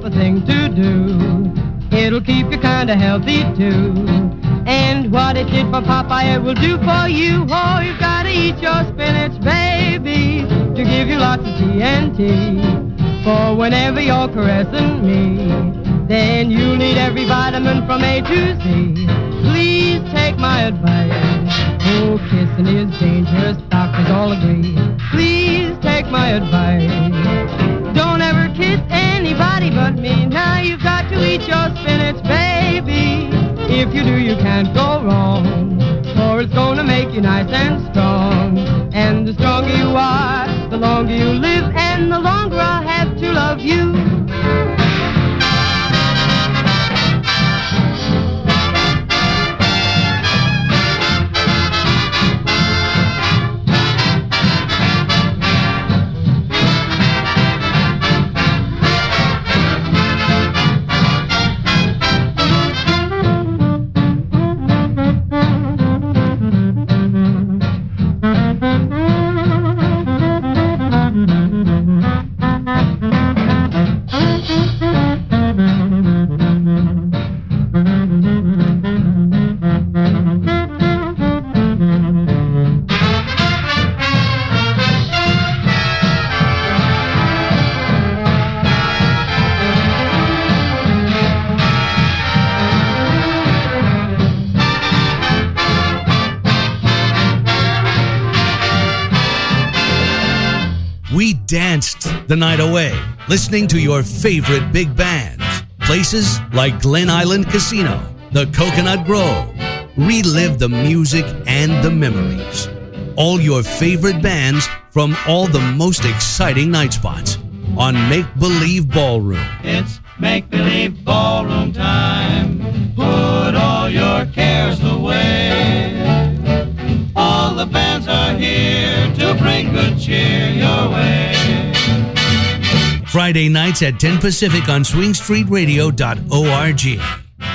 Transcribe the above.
a thing to do. It'll keep you kinda healthy too. And what it did for Popeye, it will do for you. Oh, you've gotta eat your spinach, baby, to give you lots of TNT. For whenever you're caressing me, then you'll need every vitamin from A to Z. Please take my advice. Oh, kissing is dangerous, doctors all agree. Please take my advice. Don't ever kiss anybody but me. Now you've got to eat your spinach, baby. If you do, you can't go wrong, for it's gonna make you nice and strong. And the stronger you are, the longer you live, and the longer I'll have to love you. Danced the night away, listening to your favorite big bands. Places like Glen Island Casino, the Coconut Grove. Relive the music and the memories. All your favorite bands from all the most exciting night spots on Make Believe Ballroom. It's Make Believe Ballroom time. Put all your cares away. All the bands are here to bring good cheer your way. Friday nights at 10 Pacific on swingstreetradio.org.